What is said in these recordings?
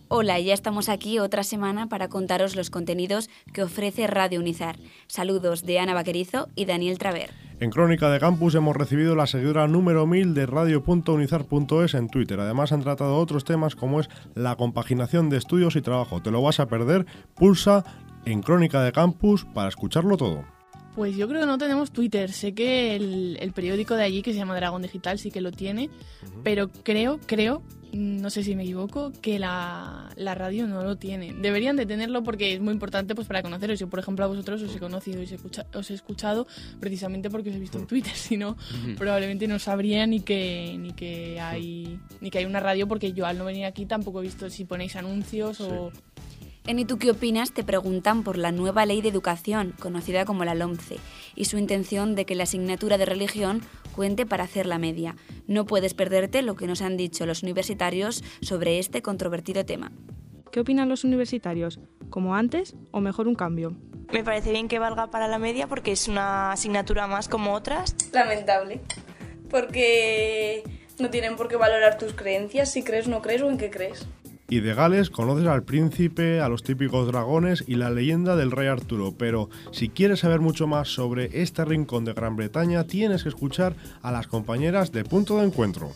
Hola, ya estamos aquí otra semana para contaros los contenidos que ofrece Radio Unizar. Saludos de Ana Vaquerizo y Daniel Traver. En Crónica de Campus hemos recibido la seguidora número 1000 de radio.unizar.es en Twitter. Además han tratado otros temas como es la compaginación de estudios y trabajo. ¿Te lo vas a perder? Pulsa en Crónica de Campus para escucharlo todo. Pues yo creo que no tenemos Twitter. Sé que el periódico de allí, que se llama Dragón Digital, sí que lo tiene, pero creo, no sé si me equivoco, que la radio no lo tiene. Deberían de tenerlo porque es muy importante pues para conoceros. Yo, por ejemplo, a vosotros os he conocido y os he escuchado precisamente porque os he visto en Twitter. Si no, probablemente no sabría ni que hay una radio, porque yo al no venir aquí tampoco he visto si ponéis anuncios o... En ¿Y tú qué opinas? Te preguntan por la nueva ley de educación, conocida como la LOMCE, y su intención de que la asignatura de religión cuente para hacer la media. No puedes perderte lo que nos han dicho los universitarios sobre este controvertido tema. ¿Qué opinan los universitarios? ¿Como antes o mejor un cambio? Me parece bien que valga para la media porque es una asignatura más como otras. Lamentable, porque no tienen por qué valorar tus creencias, si crees, no crees o en qué crees. Y de Gales conoces al príncipe, a los típicos dragones y la leyenda del rey Arturo, pero si quieres saber mucho más sobre este rincón de Gran Bretaña, tienes que escuchar a las compañeras de Punto de Encuentro.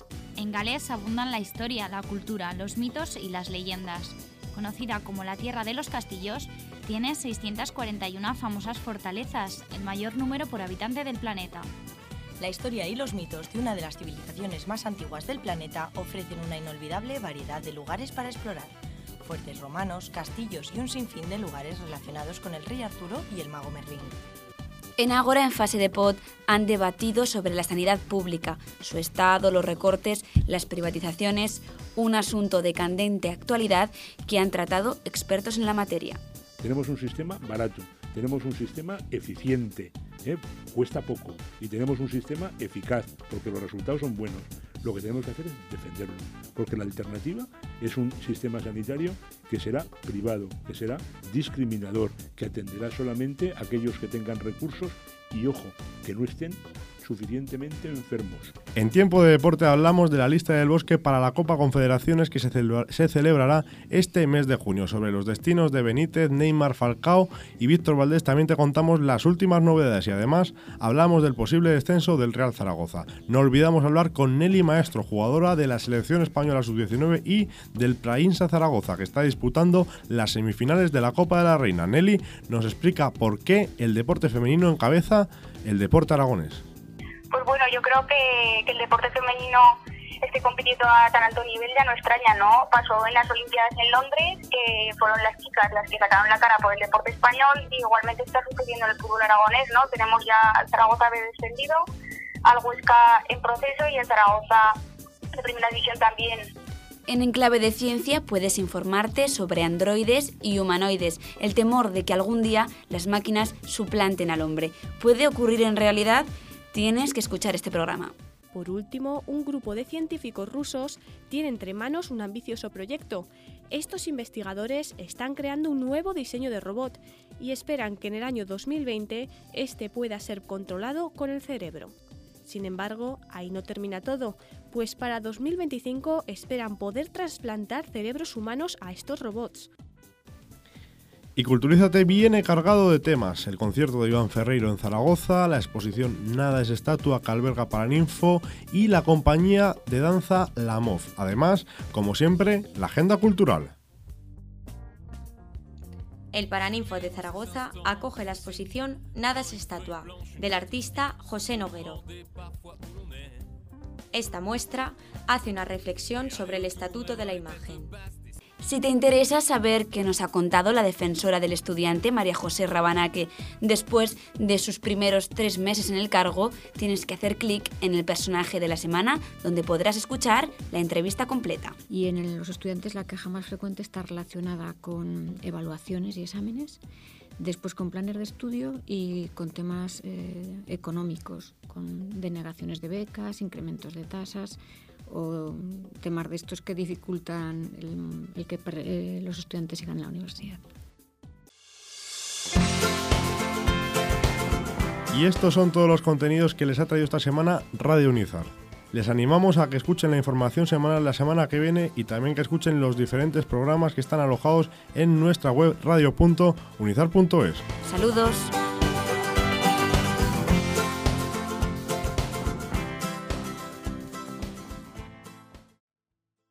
En Gales abundan la historia, la cultura, los mitos y las leyendas. Conocida como la Tierra de los Castillos, tiene 641 famosas fortalezas, el mayor número por habitante del planeta. La historia y los mitos de una de las civilizaciones más antiguas del planeta ofrecen una inolvidable variedad de lugares para explorar. Fuertes romanos, castillos y un sinfín de lugares relacionados con el rey Arturo y el mago Merlín. En Ágora, en Fase de Pod, han debatido sobre la sanidad pública, su estado, los recortes, las privatizaciones, un asunto de candente actualidad que han tratado expertos en la materia. Tenemos un sistema barato, tenemos un sistema eficiente, cuesta poco, y tenemos un sistema eficaz, porque los resultados son buenos. Lo que tenemos que hacer es defenderlo, porque la alternativa es un sistema sanitario que será privado, que será discriminador, que atenderá solamente a aquellos que tengan recursos y, ojo, que no estén suficientemente enfermos. En Tiempo de Deporte hablamos de la lista del bosque para la Copa Confederaciones que se celebrará este mes de junio. Sobre los destinos de Benítez, Neymar, Falcao y Víctor Valdés también te contamos las últimas novedades y además hablamos del posible descenso del Real Zaragoza. No olvidamos hablar con Nelly Maestro, jugadora de la selección española sub-19 y del Prainsa Zaragoza, que está disputando las semifinales de la Copa de la Reina. Nelly nos explica por qué el deporte femenino encabeza el deporte aragonés. Pues bueno, yo creo que el deporte femenino esté compitiendo a tan alto nivel ya no extraña, ¿no? Pasó en las Olimpiadas en Londres, que fueron las chicas las que sacaron la cara por el deporte español, y igualmente está sucediendo en el fútbol aragonés, ¿no? Tenemos ya al Zaragoza B descendido, al Huesca en proceso y el Zaragoza de primera división también. En Enclave de Ciencia puedes informarte sobre androides y humanoides, el temor de que algún día las máquinas suplanten al hombre. ¿Puede ocurrir en realidad? Tienes que escuchar este programa. Por último, un grupo de científicos rusos tiene entre manos un ambicioso proyecto. Estos investigadores están creando un nuevo diseño de robot y esperan que en el año 2020 este pueda ser controlado con el cerebro. Sin embargo, ahí no termina todo, pues para 2025 esperan poder trasplantar cerebros humanos a estos robots. Y Culturízate viene cargado de temas. El concierto de Iván Ferreiro en Zaragoza, la exposición Nada es estatua que alberga Paraninfo y la compañía de danza La MOF. Además, como siempre, la agenda cultural. El Paraninfo de Zaragoza acoge la exposición Nada es estatua, del artista José Noguero. Esta muestra hace una reflexión sobre el estatuto de la imagen. Si te interesa saber qué nos ha contado la defensora del estudiante, María José Rabanaque, después de sus primeros 3 meses en el cargo, tienes que hacer clic en el personaje de la semana, donde podrás escuchar la entrevista completa. Y en los estudiantes la queja más frecuente está relacionada con evaluaciones y exámenes, después con planes de estudio y con temas económicos, con denegaciones de becas, incrementos de tasas, o temas de estos que dificultan el que los estudiantes sigan en la universidad. Y estos son todos los contenidos que les ha traído esta semana Radio Unizar. Les animamos a que escuchen la información semanal la semana que viene y también que escuchen los diferentes programas que están alojados en nuestra web radio.unizar.es. Saludos.